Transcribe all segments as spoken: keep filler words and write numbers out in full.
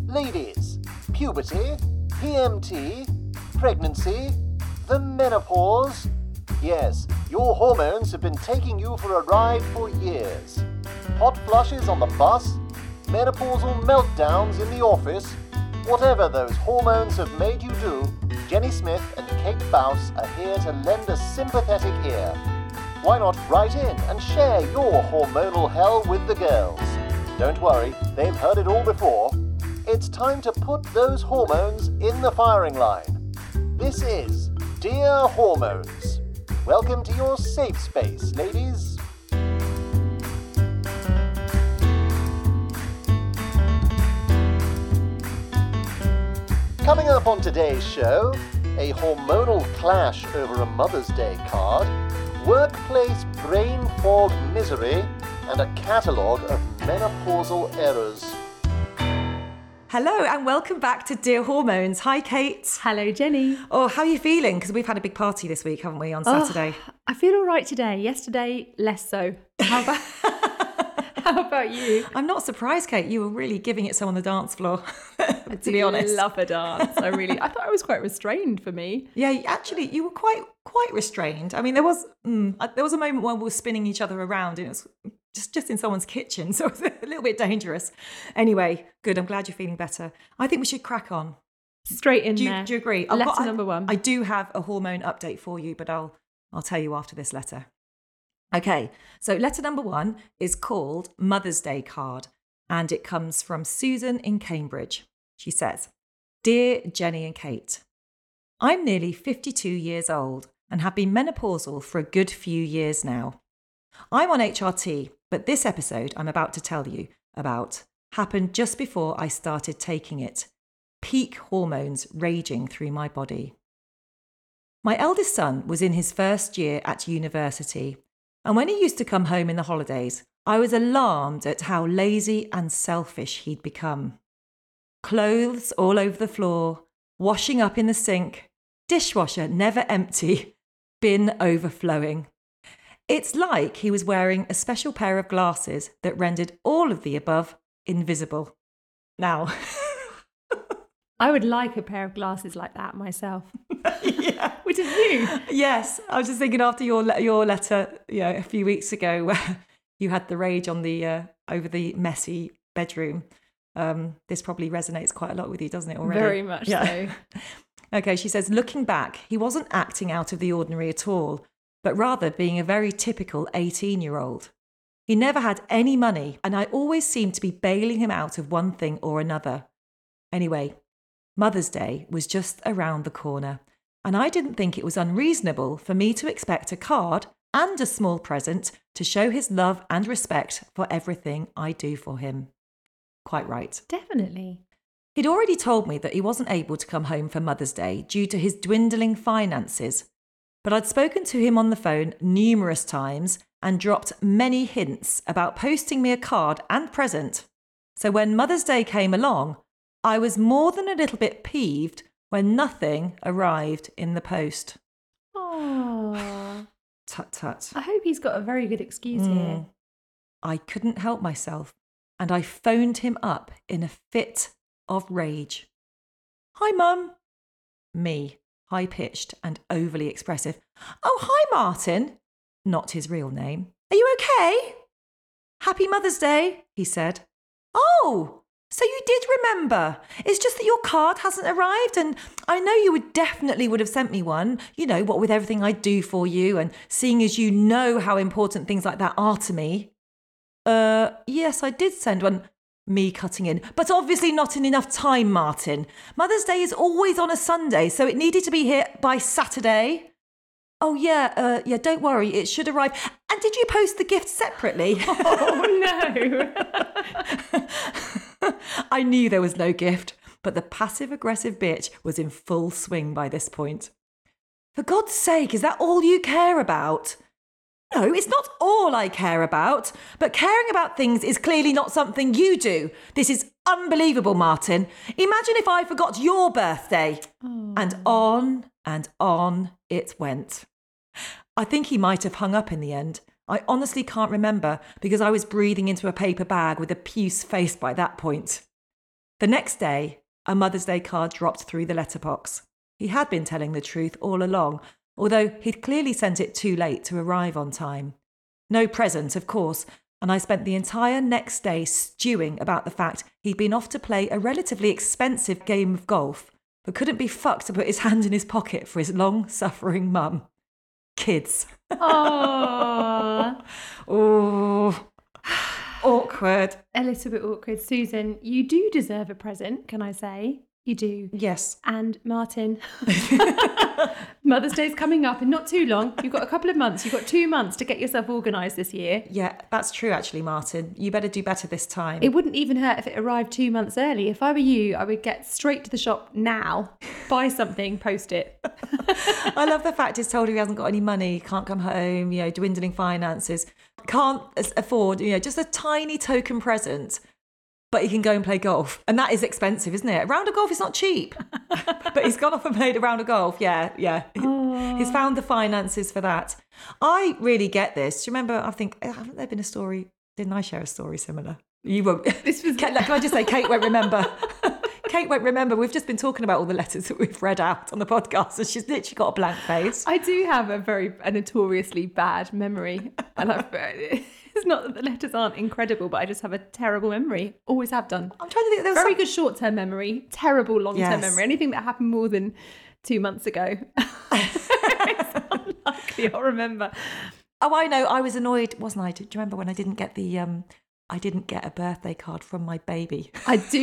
Ladies, puberty, P M T, pregnancy, the menopause. Yes, your hormones have been taking you for a ride for years. Hot flushes on the bus, menopausal meltdowns in the office. Whatever those hormones have made you do, Jenny Smith and Kate Bouse are here to lend a sympathetic ear. Why not write in and share your hormonal hell with the girls? Don't worry, they've heard it all before. It's time to put those hormones in the firing line. This is Dear Hormones. Welcome to your safe space, ladies. Coming up on today's show, a hormonal clash over a Mother's Day card, workplace brain fog misery, and a catalogue of menopausal errors. Hello and welcome back to Dear Hormones. Hi, Kate. Hello, Jenny. Oh, how are you feeling? Because we've had a big party this week, haven't we, on Saturday? Oh, I feel all right today. Yesterday, less so. How about, how about you? I'm not surprised, Kate. You were really giving it some on the dance floor, I to be honest. I love a dance. I really, I thought I was quite restrained for me. Yeah, actually, you were quite quite restrained. I mean, there was mm, there was a moment when we were spinning each other around and it was just, just in someone's kitchen, so it was a little bit dangerous. Anyway, good. I'm glad you're feeling better. I think we should crack on. Straight in do you, there. Do you agree? Letter got, number one. I, I do have a hormone update for you, but I'll I'll tell you after this letter. Okay, so letter number one is called Mother's Day Card, and it comes from Susan in Cambridge. She says, Dear Jenny and Kate, I'm nearly fifty-two years old and have been menopausal for a good few years now. I'm on H R T, but this episode I'm about to tell you about happened just before I started taking it. Peak hormones raging through my body. My eldest son was in his first year at university, and when he used to come home in the holidays, I was alarmed at how lazy and selfish he'd become. Clothes all over the floor, washing up in the sink, dishwasher never empty, bin overflowing. It's like he was wearing a special pair of glasses that rendered all of the above invisible. Now, I would like a pair of glasses like that myself. yeah. Wouldn't you? Yes, I was just thinking after your le- your letter, you know, a few weeks ago, where you had the rage on the uh, over the messy bedroom. Um, this probably resonates quite a lot with you, doesn't it? Already, very much yeah. so. Okay, she says, looking back, he wasn't acting out of the ordinary at all, but rather being a very typical eighteen-year-old. He never had any money, and I always seemed to be bailing him out of one thing or another. Anyway, Mother's Day was just around the corner, and I didn't think it was unreasonable for me to expect a card and a small present to show his love and respect for everything I do for him. Quite right. Definitely. He'd already told me that he wasn't able to come home for Mother's Day due to his dwindling finances, but I'd spoken to him on the phone numerous times and dropped many hints about posting me a card and present. So when Mother's Day came along, I was more than a little bit peeved when nothing arrived in the post. Oh. Tut tut. I hope he's got a very good excuse Mm. here. I couldn't help myself, and I phoned him up in a fit of rage. Hi, Mum. Me, high-pitched and overly expressive. Oh, hi, Martin. Not his real name. Are you okay? Happy Mother's Day, he said. Oh, so you did remember. It's just that your card hasn't arrived, and I know you would definitely would have sent me one, you know, what with everything I do for you, and seeing as you know how important things like that are to me. Uh, yes, I did send one. Me cutting in. But obviously not in enough time, Martin. Mother's Day is always on a Sunday, so it needed to be here by Saturday. Oh, yeah, uh, yeah, don't worry, it should arrive. And did you post the gift separately? Oh, no. I knew there was no gift, but the passive-aggressive bitch was in full swing by this point. For God's sake, is that all you care about? No, it's not all I care about, but caring about things is clearly not something you do. This is unbelievable, Martin. Imagine if I forgot your birthday. Oh. And on and on it went. I think he might have hung up in the end. I honestly can't remember because I was breathing into a paper bag with a puce face by that point. The next day, a Mother's Day card dropped through the letterbox. He had been telling the truth all along, although he'd clearly sent it too late to arrive on time. No present, of course, and I spent the entire next day stewing about the fact he'd been off to play a relatively expensive game of golf, but couldn't be fucked to put his hand in his pocket for his long-suffering mum. Kids. Oh, Oh, awkward. a little bit awkward. Susan, you do deserve a present, can I say? You do. Yes. And Martin, Mother's Day's coming up in not too long. You've got a couple of months. You've got two months to get yourself organised this year. Yeah, that's true, actually, Martin. You better do better this time. It wouldn't even hurt if it arrived two months early. If I were you, I would get straight to the shop now, buy something, post it. I love the fact he's told he hasn't got any money, can't come home, you know, dwindling finances, can't afford, you know, just a tiny token present, but he can go and play golf. And that is expensive, isn't it? A round of golf is not cheap. But he's gone off and played a round of golf. Yeah, yeah. Oh. He's found the finances for that. I really get this. Do you remember, I think, haven't there been a story? Didn't I share a story similar? You won't. This was... Can, can I just say, Kate won't remember. Kate won't remember. We've just been talking about all the letters that we've read out on the podcast, and she's literally got a blank face. I do have a very a notoriously bad memory, and I've, it's not that the letters aren't incredible, but I just have a terrible memery. Always have done. I'm trying to think. There was Very some... good short-term memory, terrible long-term Yes. memory. Anything that happened more than two months ago, it's unlikely I'll remember. Oh, I know. I was annoyed, wasn't I? Do you remember when I didn't get the um, I didn't get a birthday card from my baby? I do.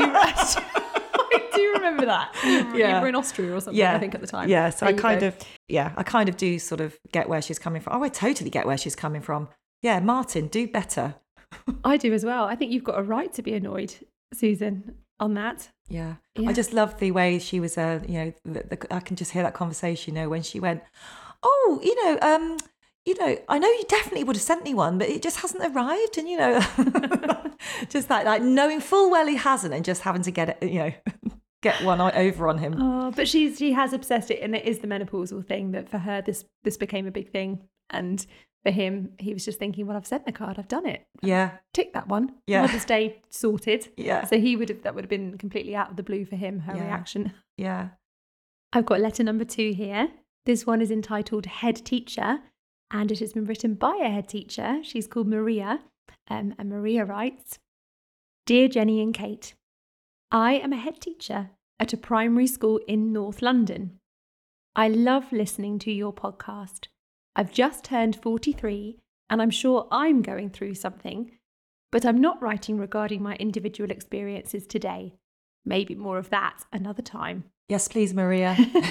I do remember that. You, were- Yeah. you were in Austria or something, Yeah, I think, at the time. Yeah, so There I you kind go. of, yeah, I kind of do sort of get where she's coming from. Oh, I totally get where she's coming from. Yeah, Martin, do better. I do as well. I think you've got a right to be annoyed, Susan, on that. Yeah. Yeah. I just love the way she was, uh, you know, the, the, I can just hear that conversation, you know, when she went, oh, you know, um, you know, I know you definitely would have sent me one, but it just hasn't arrived. And, you know, just that, like knowing full well he hasn't and just having to get it, you know, get one o- over on him. Oh, but she's she has obsessed it, and it is the menopausal thing that for her this this became a big thing, and for him he was just thinking, well, I've sent the card, I've done it, Yeah. tick that one. Yeah. Mother's Day sorted. Yeah. So he would have that would have been completely out of the blue for him. Her Yeah. reaction. Yeah. I've got letter number two here. This one is entitled Head Teacher, and it has been written by a head teacher. She's called Maria, um, and Maria writes, Dear Jenny and Kate, I am a head teacher at a primary school in North London. I love listening to your podcast. I've just turned forty-three, and I'm sure I'm going through something, but I'm not writing regarding my individual experiences today. Maybe more of that another time. Yes, please, Maria.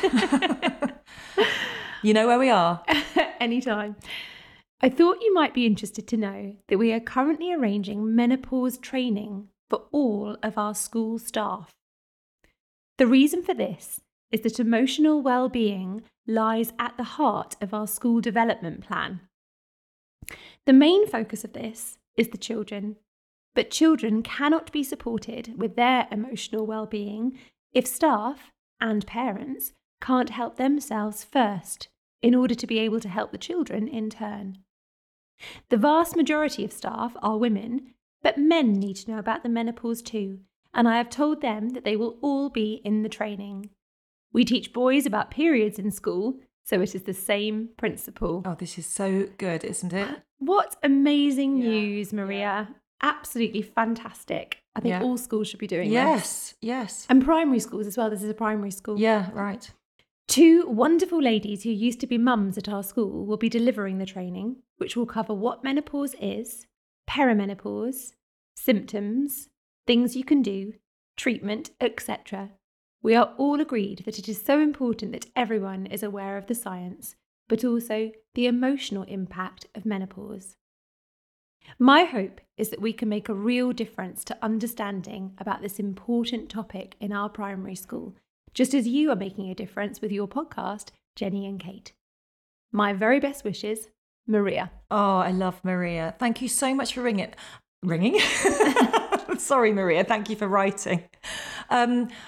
You know where we are. Anytime. I thought you might be interested to know that we are currently arranging menopause training for all of our school staff. The reason for this is that emotional well-being lies at the heart of our school development plan. The main focus of this is the children, but children cannot be supported with their emotional well-being if staff and parents can't help themselves first in order to be able to help the children in turn. The vast majority of staff are women, but men need to know about the menopause too, and I have told them that they will all be in the training. We teach boys about periods in school, so it is the same principle. Oh, this is so good, isn't it? What amazing Yeah, news, Maria. Absolutely fantastic. I think Yeah. all schools should be doing this. Yes, yes. And primary schools as well. This is a primary school. Yeah, right. Two wonderful ladies who used to be mums at our school will be delivering the training, which will cover what menopause is, perimenopause, symptoms, things you can do, treatment, et cetera. We are all agreed that it is so important that everyone is aware of the science, but also the emotional impact of menopause. My hope is that we can make a real difference to understanding about this important topic in our primary school, just as you are making a difference with your podcast, Jenny and Kate. My very best wishes, Maria. Oh, I love Maria. Thank you so much for ringing. Ringing? Sorry, Maria. Thank you for writing. Um,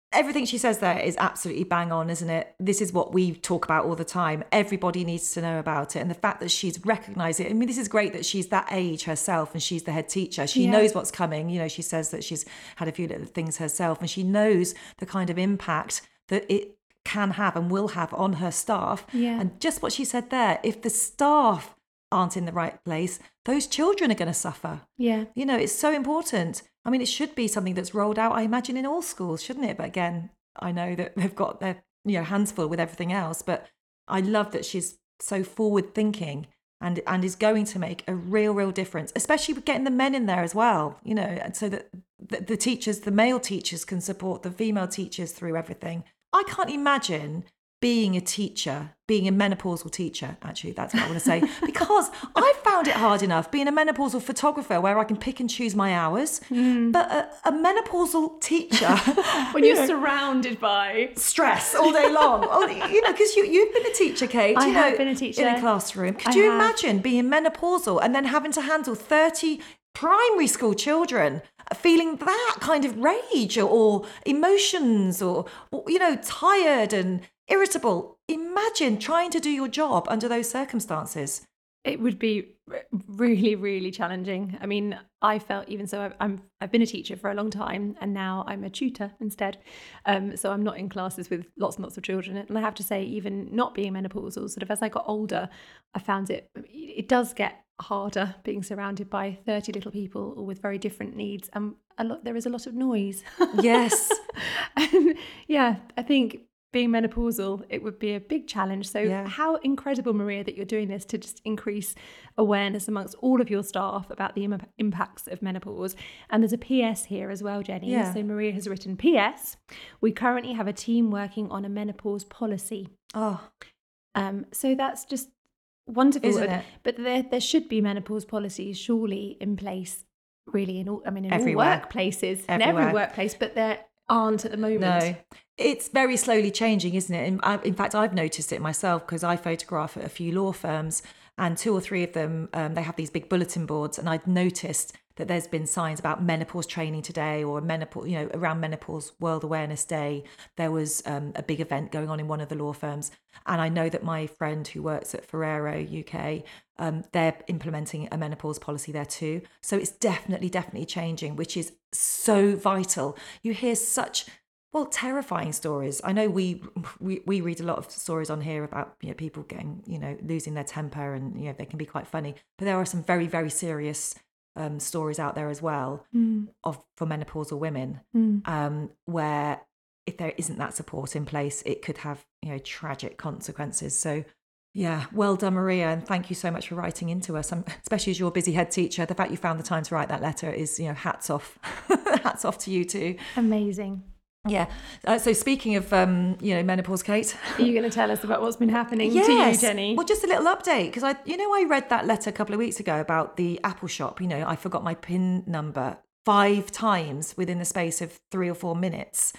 everything she says there is absolutely bang on, isn't it? This is what we talk about all the time. Everybody needs to know about it. And the fact that she's recognised it. I mean, this is great that she's that age herself and she's the head teacher. She Yeah. knows what's coming. You know, she says that she's had a few little things herself and she knows the kind of impact that it can have and will have on her staff. Yeah. And just what she said there, if the staff aren't in the right place, those children are going to suffer. Yeah. You know, it's so important. I mean, it should be something that's rolled out, I imagine, in all schools, shouldn't it? But again, I know that they've got their, you know, hands full with everything else. But I love that she's so forward thinking and and is going to make a real, real difference, especially with getting the men in there as well, you know, and so that the, the teachers, the male teachers can support the female teachers through everything. I can't imagine being a teacher, being a menopausal teacher, actually, that's what I want to say, because I found it hard enough being a menopausal photographer where I can pick and choose my hours, mm. but a, a menopausal teacher... when you're you know, surrounded by... stress all day long. Oh, you know, because you, you've been a teacher, Kate. I you have know, been a teacher. In a classroom. Could I you have. imagine being menopausal and then having to handle thirty primary school children feeling that kind of rage or, or emotions or, or, you know, tired and irritable? Imagine trying to do your job under those circumstances. It would be really, really challenging. I mean, I felt even so, I've, I'm, I've been a teacher for a long time and now I'm a tutor instead. Um, so I'm not in classes with lots and lots of children. And I have to say, even not being menopausal, sort of as I got older, I found it, it does get harder being surrounded by thirty little people all with very different needs. And a lot, there is a lot of noise. Yes. And yeah, I think being menopausal, it would be a big challenge. So yeah. How incredible, Maria, that you're doing this to just increase awareness amongst all of your staff about the im- impacts of menopause. And there's a P S here as well, Jenny. Yeah. So Maria has written, P S, we currently have a team working on a menopause policy. Oh. Um, so that's just wonderful. Isn't it? But there, there should be menopause policies surely in place, really, in all, I mean, in Everywhere. all workplaces, Everywhere. in every workplace, but there aren't at the moment. No. It's very slowly changing, isn't it? In, I, in fact, I've noticed it myself because I photograph at a few law firms and two or three of them, um, they have these big bulletin boards and I've noticed that there's been signs about menopause training today or menopause, you know, around Menopause World Awareness Day. There was um, a big event going on in one of the law firms. And I know that my friend who works at Ferrero U K, um, they're implementing a menopause policy there too. So it's definitely, definitely changing, which is so vital. You hear such... well, terrifying stories. I know we, we we read a lot of stories on here about, you know, people getting, you know, losing their temper and, you know, they can be quite funny. But there are some very, very serious um, stories out there as well mm. of for menopausal women mm. um, where if there isn't that support in place, it could have, you know, tragic consequences. So, yeah, well done, Maria. And thank you so much for writing into us, um, especially as your busy head teacher. The fact you found the time to write that letter is, you know, hats off. Hats off to you too. Amazing. Yeah. Uh, so speaking of, um, you know, menopause, Kate. Are you going to tell us about what's been happening yes. to you, Jenny? Well, just a little update because I, you know, I read that letter a couple of weeks ago about the Apple shop. You know, I forgot my PIN number five times within the space of three or four minutes,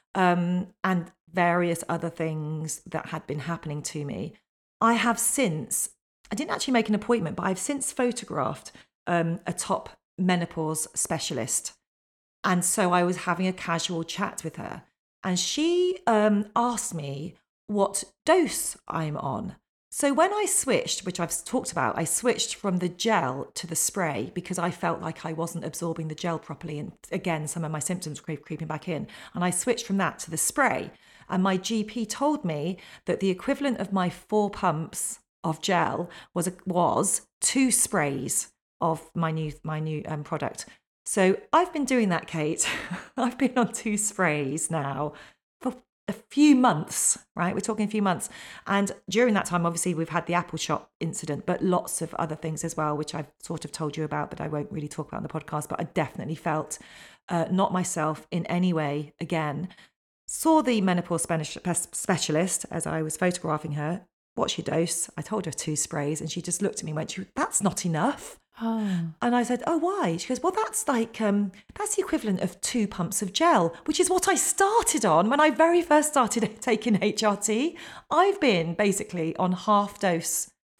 um, and various other things that had been happening to me. I have since, I didn't actually make an appointment, but I've since photographed um, a top menopause specialist. And so I was having a casual chat with her and she um, asked me what dose I'm on. So when I switched, which I've talked about, I switched from the gel to the spray because I felt like I wasn't absorbing the gel properly. And again, some of my symptoms were creeping back in. And I switched from that to the spray. And my G P told me that the equivalent of my four pumps of gel was, was two sprays of my new, my new um, product. So I've been doing that, Kate. I've been on two sprays now for a few months, right? We're talking a few months. And during that time, obviously, we've had the Apple shop incident, but lots of other things as well, which I've sort of told you about, but I won't really talk about on the podcast. But I definitely felt uh, not myself in any way again. Saw the menopause specialist as I was photographing her. What's your dose? I told her two sprays and she just looked at me and went, that's not enough. Oh. And I said, oh, why? She goes, well, that's like, um, that's the equivalent of two pumps of gel, which is what I started on when I very first started taking H R T. I've been basically on half dose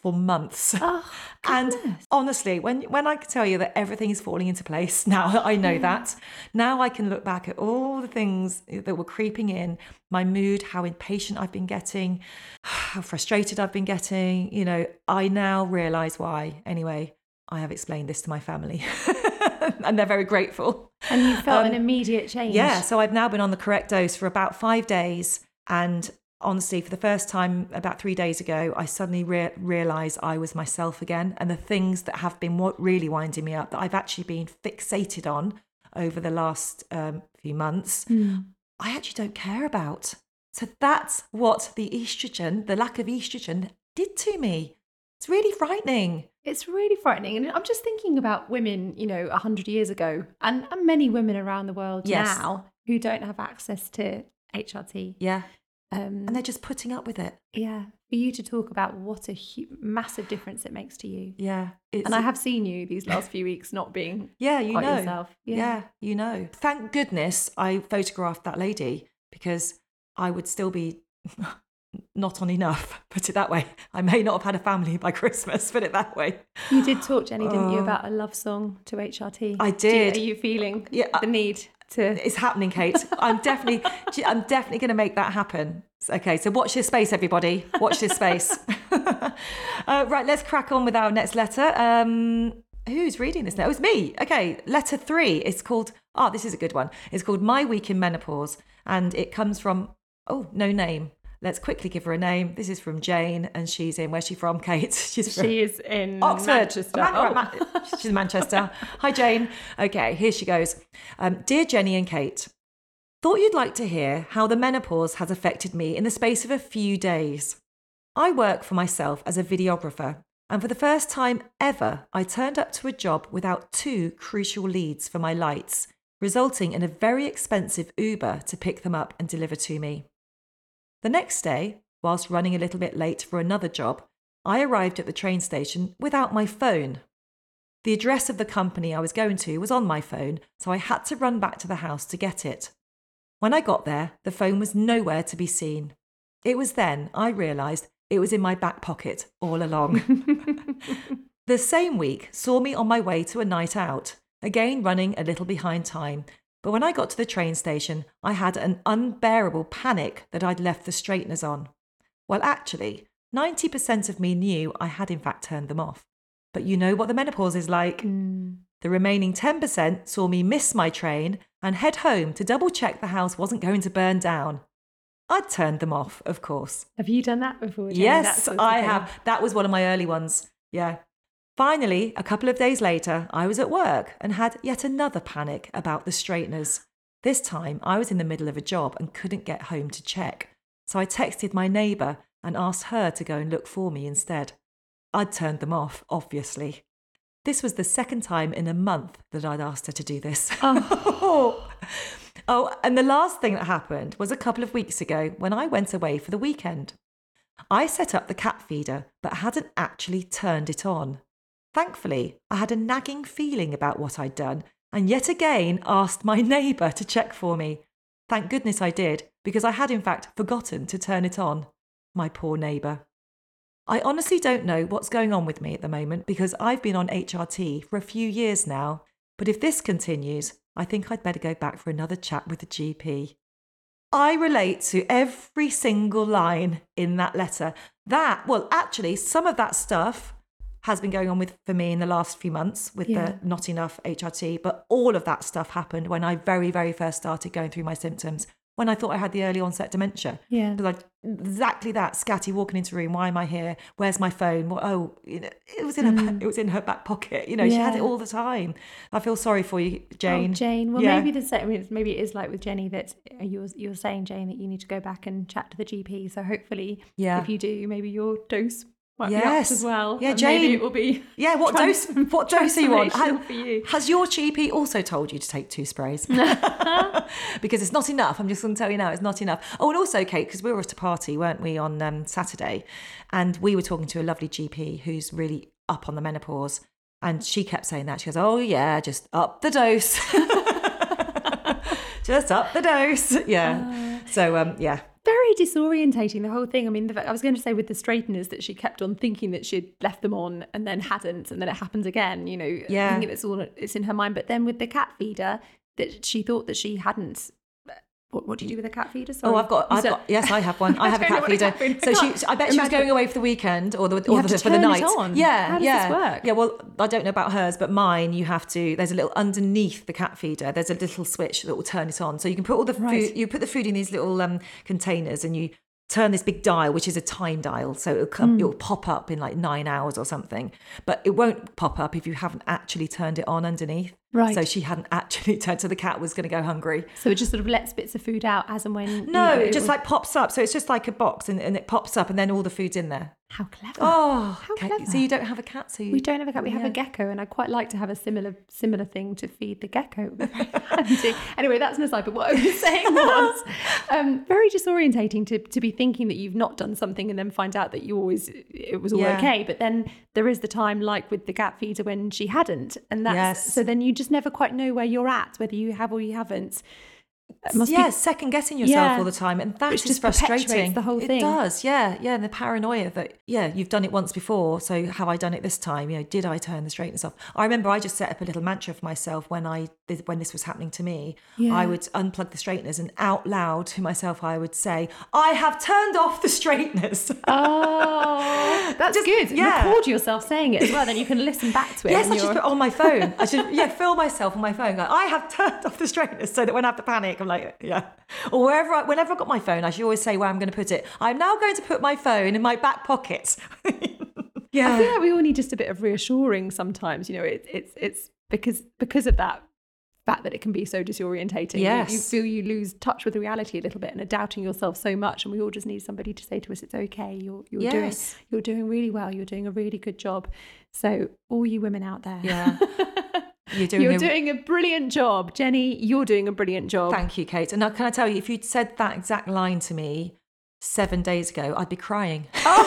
for months. Oh, and goodness. honestly, when when I can tell you that everything is falling into place now that I know Yeah. that, now I can look back at all the things that were creeping in, my mood, how impatient I've been getting, how frustrated I've been getting, you know, I now realise why. Anyway, I have explained this to my family and they're very grateful. And you felt Um, an immediate change. Yeah, so I've now been on the correct dose for about five days. And honestly, for the first time about three days ago, I suddenly re- realised I was myself again. And the things that have been what really winding me up, that I've actually been fixated on over the last um, few months, Mm. I actually don't care about. So that's what the estrogen, the lack of estrogen, did to me. It's really frightening. It's really frightening. And I'm just thinking about women, you know, one hundred years ago and, and many women around the world Yes. now who don't have access to H R T. Yeah. Um, And they're just putting up with it. yeah. For you to talk about what a hu- massive difference it makes to you. Yeah. It's, And I have seen you these last few weeks not being Yeah, you quite know. yourself. Yeah. you know. Thank goodness I photographed that lady, because I would still be not on enough, put it that way. I may not have had a family by Christmas, put it that way. You did talk, Jenny, didn't you, Oh. about a love song to H R T? I Do you- did. are you feeling Yeah, I- the need to... It's happening, Kate. I'm definitely, I'm definitely going to make that happen. Okay, so watch this space, everybody. Watch this space. uh, right, let's crack on with our next letter. Um, who's reading this now? Oh, it's me. Okay, letter three. It's called, oh, this is a good one. It's called My Week in Menopause. And it comes from, oh, no name. Let's quickly give her a name. This is from Jane, and she's in, where's she from, Kate? She's from She is in Oxford. Manchester. Man- Oh. Man- she's in Manchester. Hi, Jane. Okay, here she goes. Um, Dear Jenny and Kate, thought you'd like to hear how the menopause has affected me in the space of a few days. I work for myself as a videographer, and for the first time ever, I turned up to a job without two crucial leads for my lights, resulting in a very expensive Uber to pick them up and deliver to me. The next day, whilst running a little bit late for another job, I arrived at the train station without my phone. The address of the company I was going to was on my phone, so I had to run back to the house to get it. When I got there, the phone was nowhere to be seen. It was then I realised it was in my back pocket all along. The same week saw me on my way to a night out, again running a little behind time. But when I got to the train station, I had an unbearable panic that I'd left the straighteners on. Well, actually, ninety percent of me knew I had in fact turned them off. But you know what the menopause is like. Mm. The remaining ten percent saw me miss my train and head home to double check the house wasn't going to burn down. I'd turned them off, of course. Have you done that before, Jenny? Yes, That sort of I thing? have. That was one of my early ones. Yeah. Finally, a couple of days later, I was at work and had yet another panic about the straighteners. This time, I was in the middle of a job and couldn't get home to check. So I texted my neighbour and asked her to go and look for me instead. I'd turned them off, obviously. This was the second time in a month that I'd asked her to do this. Oh. Oh, and the last thing that happened was a couple of weeks ago when I went away for the weekend. I set up the cat feeder, but hadn't actually turned it on. Thankfully, I had a nagging feeling about what I'd done and yet again asked my neighbour to check for me. Thank goodness I did, because I had in fact forgotten to turn it on. My poor neighbour. I honestly don't know what's going on with me at the moment because I've been on H R T for a few years now, but if this continues, I think I'd better go back for another chat with the G P. I relate to every single line in that letter. That, well, actually, some of that stuff has been going on with for me in the last few months with Yeah. the not enough H R T, but all of that stuff happened when I very, very first started going through my symptoms, when I thought I had the early onset dementia. Yeah. Like exactly that, scatty walking into a room. Why am I here? Where's my phone? Well, oh, you know, it was in her. Mm. It was in her back pocket. You know, she had Yeah. it all the time. I feel sorry for you, Jane. Oh, Jane. Well, Yeah. maybe the same. I mean, maybe it is like with Jenny that you're you're saying, Jane, that you need to go back and chat to the G P. So hopefully, Yeah. if you do, maybe your dose might be Yes. up as well. Yeah, and maybe Jane. it will be. Yeah, what trans- dose? What dose are you on? transformational Ha- for you. Has your G P also told you to take two sprays? Because it's not enough. I'm just going to tell you now, it's not enough. Oh, and also, Kate, because we were at a party, weren't we, on um, Saturday, and we were talking to a lovely G P who's really up on the menopause, and she kept saying that. She goes, "Oh yeah, just up the dose, just up the dose." Yeah. So um, yeah. Very very disorientating, the whole thing. I mean, the, I was going to say with the straighteners that she kept on thinking that she'd left them on and then hadn't, and then it happened again, you know, Yeah. thinking it's all it's in her mind. But then with the cat feeder, that she thought that she hadn't. What, what do you do with a cat feeder? Sorry. Oh, I've got, I've So- got, yes, I have one. I have a don't know cat what a feeder. cat feeder- So I she, can't I bet she was imagine. going away for the weekend or the, You or have the, to for the turn it night. on. Yeah, How does yeah, this work? yeah. Well, I don't know about hers, but mine, you have to. There's a little underneath the cat feeder. There's a little switch that will turn it on. So you can put all the Right. food. You put the food in these little um, containers, and you turn this big dial, which is a time dial. So it'll come, it'll pop up in like nine hours or something. But it won't pop up if you haven't actually turned it on underneath. Right. So she hadn't actually turned. So the cat was going to go hungry. So it just sort of lets bits of food out as and when. No, you know, it just will- like pops up. So it's just like a box, and, and it pops up, and then all the food's in there. How clever. Oh, How okay. clever. So you don't have a cat, so you... We don't have a cat. We have Yeah. a gecko, and I quite like to have a similar similar thing to feed the gecko. Very handy. Anyway, that's an aside. But what I was saying was um, very disorientating to to be thinking that you've not done something and then find out that you always it was all Yeah. okay. But then there is the time, like with the cat feeder, when she hadn't, and that's Yes. so then you just never quite know where you're at, whether you have or you haven't. It must yeah, be second guessing yourself Yeah. all the time, and that Which is just frustrating. perpetuates the whole It thing. does, yeah, yeah. And the paranoia that yeah, you've done it once before, so have I done it this time? You know, did I turn the straighteners off? I remember I just set up a little mantra for myself when I when this was happening to me. Yeah. I would unplug the straighteners, and out loud to myself, I would say, "I have turned off the straighteners." Oh, that's Just- good. yeah. Record yourself saying it as well, then you can listen back to it. Yes, and I should you're- put it on my phone. I should, yeah, film myself on my phone. Go, I have turned off the straighteners, so that when I have to panic, I'm like, yeah. Or wherever, I, whenever I got my phone, I should always say where I'm going to put it. I'm now going to put my phone in my back pocket. yeah. I feel like we all need just a bit of reassuring sometimes. You know, it, it's it's because because of that fact that it can be so disorientating. You- Yes. You, feel you lose touch with the reality a little bit and are doubting yourself so much. And we all just need somebody to say to us, "It's okay. You're you're doing Yes. you're doing really well. You're doing a really good job." So all you women out there, Yeah. You're doing, you're a, doing a brilliant job, Jenny. You're doing a brilliant job. Thank you, Kate. And now, can I tell you, if you'd said that exact line to me seven days ago, I'd be crying.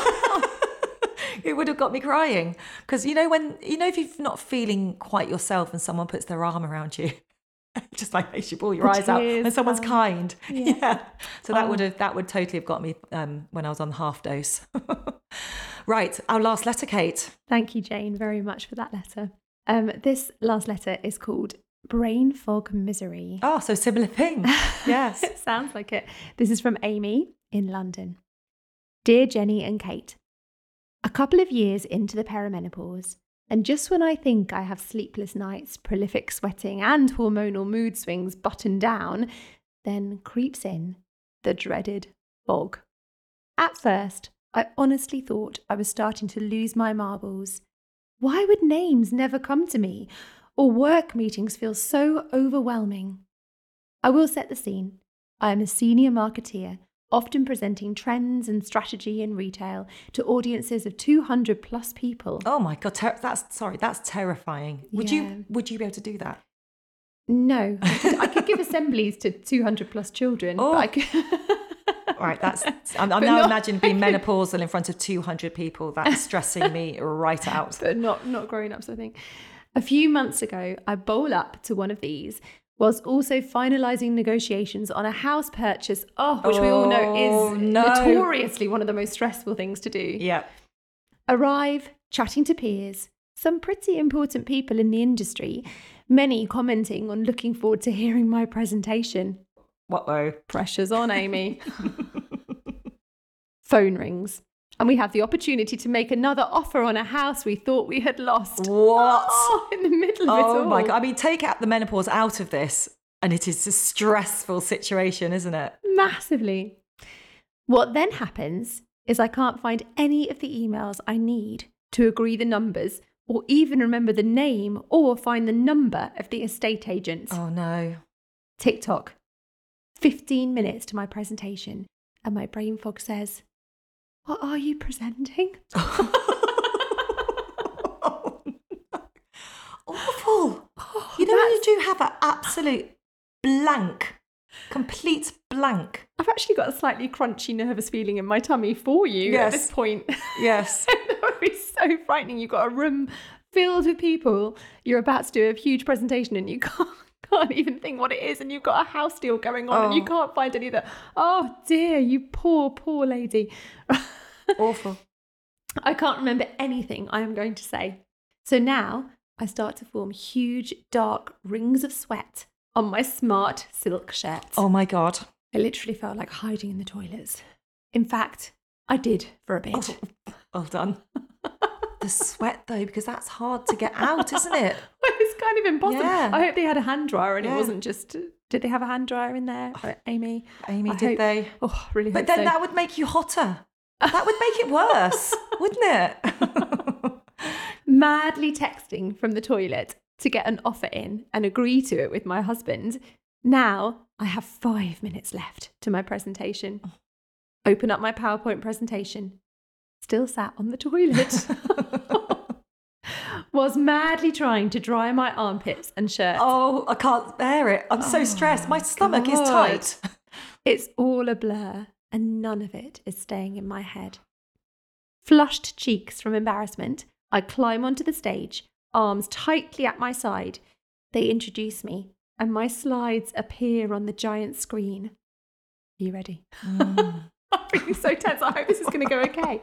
It would have got me crying. Because, you know, when, you know, if you're not feeling quite yourself and someone puts their arm around you, it just like makes you pull your The eyes out tears and someone's come. kind. Yeah. Yeah. So that Oh. would have, that would totally have got me um, when I was on half dose. Right. Our last letter, Kate. Thank you, Jane, very much for that letter. Um, this last letter is called Brain Fog Misery. Oh, so similar thing. Yes. It sounds like it. This is from Amy in London. Dear Jenny and Kate, a couple of years into the perimenopause, and just when I think I have sleepless nights, prolific sweating, and hormonal mood swings buttoned down, then creeps in the dreaded fog. At first, I honestly thought I was starting to lose my marbles. Why would names never come to me, or work meetings feel so overwhelming? I will set the scene. I am a senior marketeer, often presenting trends and strategy in retail to audiences of two hundred plus people. Oh my God. Ter- that's, sorry, that's terrifying. Would Yeah. you, would you be able to do that? No, I could, I could give assemblies to two hundred plus children. Oh. But I could... Right, that's. I'm, I'm But now not- imagining being menopausal in front of two hundred people. That's stressing me right out. but not not grown ups, I think. A few months ago, I bowl up to one of these, whilst also finalising negotiations on a house purchase. Oh, which we all know Oh, is no. notoriously one of the most stressful things to do. Yeah. Arrive, chatting to peers, some pretty important people in the industry, many commenting on looking forward to hearing my presentation. What-oh. Pressure's on, Amy. Phone rings, and we have the opportunity to make another offer on a house we thought we had lost. What? Oh, in the middle of it Oh all. my God. I mean, take out the menopause out of this, and it is a stressful situation, isn't it? Massively. What then happens is I can't find any of the emails I need to agree the numbers, or even remember the name or find the number of the estate agent. Oh no. TikTok. fifteen minutes to my presentation, and my brain fog says, "What are you presenting?" Awful. Oh, You know when you that's- do have an absolute blank, complete blank. I've actually got a slightly crunchy, nervous feeling in my tummy for you Yes. at this point. Yes. That would be so frightening. You've got a room filled with people. You're about to do a huge presentation and you can't, can't even think what it is, and you've got a house deal going on, Oh. and you can't find any of that. Oh dear, you poor, poor lady. Awful. I can't remember anything I am going to say. So now I start to form huge, dark rings of sweat on my smart silk shirt. Oh my God. I literally felt like hiding in the toilets. In fact, I did for a bit. Oh, well done. The sweat though, because that's hard to get out, isn't it? Well, it's kind of impossible. Yeah. I hope they had a hand dryer and Yeah. it wasn't just... Did they have a hand dryer in there, Amy? Amy, I did hope- they? Oh, really But hope then so. that would make you hotter. That would make it worse, wouldn't it? Madly texting from the toilet to get an offer in and agree to it with my husband. Now I have five minutes left to my presentation. Open up my PowerPoint presentation. Still sat on the toilet. Was madly trying to dry my armpits and shirt. Oh, I can't bear it. I'm so Oh, stressed. My stomach is God. tight. It's all a blur and none of it is staying in my head. Flushed cheeks from embarrassment, I climb onto the stage, arms tightly at my side. They introduce me and my slides appear on the giant screen. Are you ready? Mm. I'm feeling so tense. I hope this is going to go okay.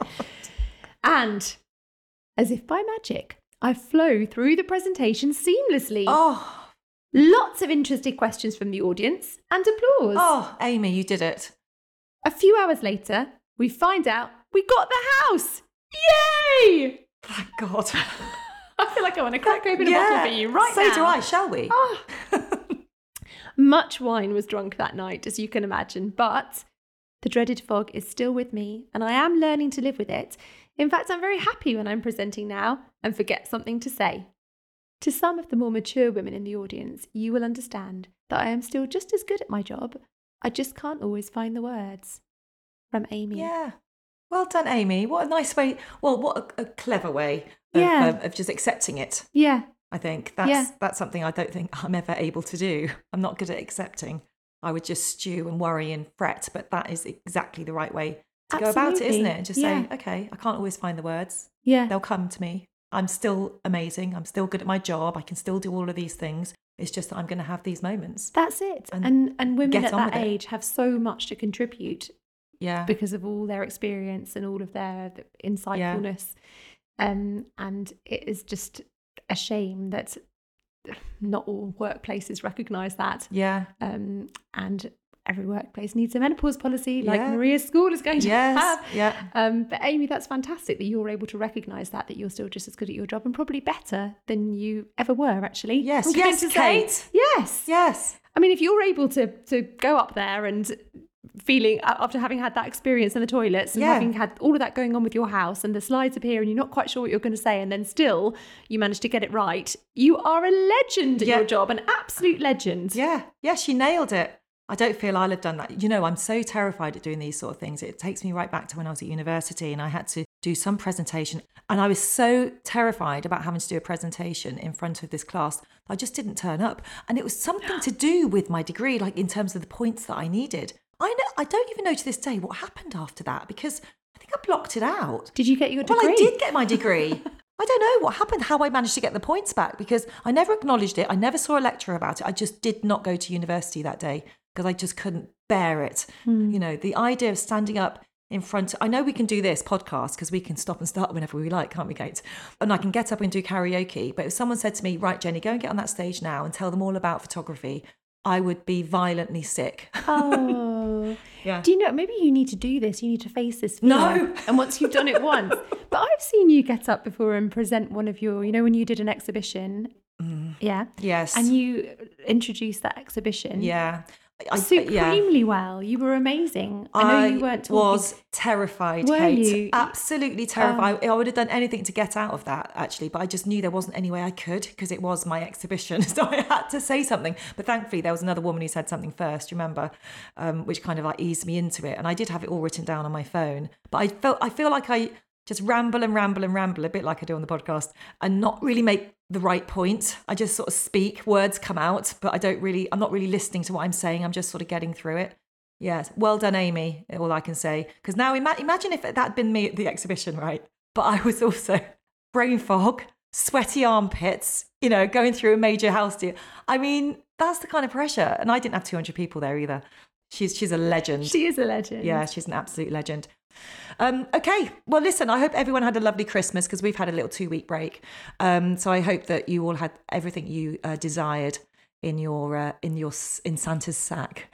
And as if by magic, I flow through the presentation seamlessly. Oh, Lots of interested questions from the audience and applause. oh, Amy, you did it. A few hours later, we find out we got the house. Yay! Thank God. I feel like I want to crack open a bottle for you right so now. do I, shall we? Oh. Much wine was drunk that night, as you can imagine, but the dreaded fog is still with me and I am learning to live with it. In fact, I'm very happy when I'm presenting now and forget something to say. To some of the more mature women in the audience, you will understand that I am still just as good at my job. I just can't always find the words. From Amy. Yeah. Well done, Amy. What a nice way. Well, what a, a clever way of, Yeah. um, of just accepting it. Yeah. I think that's Yeah. that's something I don't think I'm ever able to do. I'm not good at accepting. I would just stew and worry and fret, but that is exactly the right way to go about it, isn't Absolutely. it? And just Yeah. say, okay, I can't always find the words. Yeah. They'll come to me. I'm still amazing. I'm still good at my job. I can still do all of these things. It's just that I'm going to have these moments. That's it. And And and, women get at on that with it. age have so much to contribute Yeah. because of all their experience and all of their insightfulness. Um, and it is just a shame that not all workplaces recognise that. Yeah. Um, and every workplace needs a menopause policy like Yeah. Maria's school is going to Yes. have. Yeah. Um, but Amy, that's fantastic that you're able to recognise that, that you're still just as good at your job and probably better than you ever were, actually. Yes. I'm going Yes, to say. Kate. Yes. Yes. I mean, if you're able to to go up there and feeling, after having had that experience in the toilets and Yeah. having had all of that going on with your house and the slides appear and you're not quite sure what you're going to say and then still you manage to get it right, you are a legend at Yeah. your job, an absolute legend. Yeah. Yeah. She nailed it. I don't feel I'll have done that. You know, I'm so terrified at doing these sort of things. It takes me right back to when I was at university and I had to do some presentation. And I was so terrified about having to do a presentation in front of this class. I just didn't turn up. And it was something to do with my degree, like in terms of the points that I needed. I know I don't even know to this day what happened after that because I think I blocked it out. Did you get your degree? Well, I did get my degree. I don't know what happened, how I managed to get the points back because I never acknowledged it. I never saw a lecture about it. I just did not go to university that day because I just couldn't bear it. Hmm. You know, the idea of standing up in front, I know we can do this podcast because we can stop and start whenever we like, can't we, Kate? And I can get up and do karaoke. But if someone said to me, right, Jenny, go and get on that stage now and tell them all about photography, I would be violently sick. Oh. Yeah. Do you know, maybe you need to do this. You need to face this fear. No. And once you've done it once. But I've seen you get up before and present one of your, you know, when you did an exhibition. Mm. Yeah. Yes. And you introduced that exhibition. Yeah. I, Supremely yeah. well. You were amazing. I know I you weren't talking. was terrified, Were Kate. you? Absolutely terrified. I would have done anything to get out of that, actually, but I just knew there wasn't any way I could because it was my exhibition, so I had to say something. But thankfully, there was another woman who said something first, remember, um, which kind of like eased me into it. And I did have it all written down on my phone, but I felt I feel like I just ramble and ramble and ramble a bit like I do on the podcast and not really make the right point. I just sort of speak, words come out, but I don't really, I'm not really listening to what I'm saying. I'm just sort of getting through it. Yes. Well done, Amy, all I can say. Because now ima- imagine if that had been me at the exhibition, right? But I was also brain fog, sweaty armpits, you know, going through a major house deal. I mean, that's the kind of pressure. And I didn't have two hundred people there either. She's she's a legend. She is a legend. Yeah, she's an absolute legend. Um, okay, well, listen, I hope everyone had a lovely Christmas because we've had a little two-week break. Um, so I hope that you all had everything you uh, desired in your uh, in your in Santa's sack.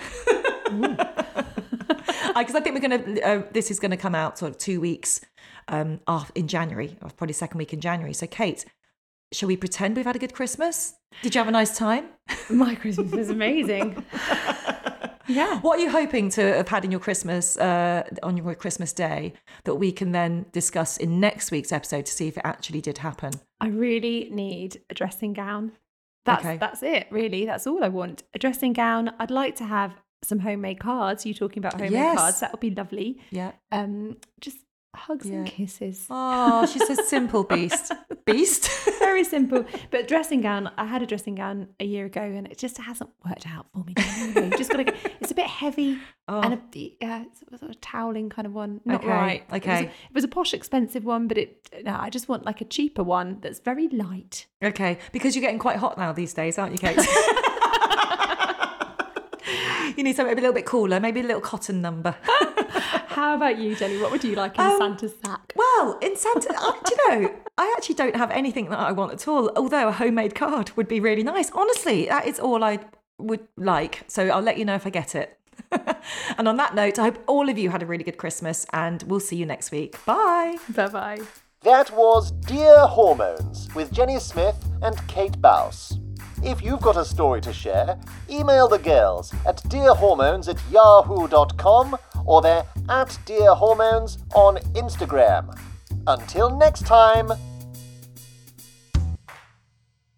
Because I think we're going to. Uh, this is going to come out sort of two weeks um, off in January, or probably second week in January. So, Kate, shall we pretend we've had a good Christmas? Did you have a nice time? My Christmas was amazing. Yeah. What are you hoping to have had in your Christmas, uh, on your Christmas day, that we can then discuss in next week's episode to see if it actually did happen? I really need a dressing gown. That's Okay. that's it, really. That's all I want. A dressing gown. I'd like to have some homemade cards. You talking about homemade Yes. cards? That would be lovely. Yeah. Um, just hugs and Yeah. kisses. Oh, she's a simple beast. Beast? Very simple. But dressing gown, I had a dressing gown a year ago and it just hasn't worked out for me. You just gotta go, it's a bit heavy Oh. and a yeah, it's a sort of toweling kind of one. Not Okay, right. It was, okay. a, it was a posh, expensive one, but it no, I just want like a cheaper one that's very light. Okay, because you're getting quite hot now these days, aren't you, Kate? You need something a little bit cooler, maybe a little cotton number. How about you, Jenny? What would you like in Um, Santa's sack? Well, in Santa, uh, do you know, I actually don't have anything that I want at all, although a homemade card would be really nice. Honestly, that is all I would like. So I'll let you know if I get it. And on that note, I hope all of you had a really good Christmas and we'll see you next week. Bye. Bye-bye. That was Dear Hormones with Jenny Smith and Kate Bouse. If you've got a story to share, email the girls at dearhormones at yahoo dot com or they're at Dear Hormones on Instagram. Until next time.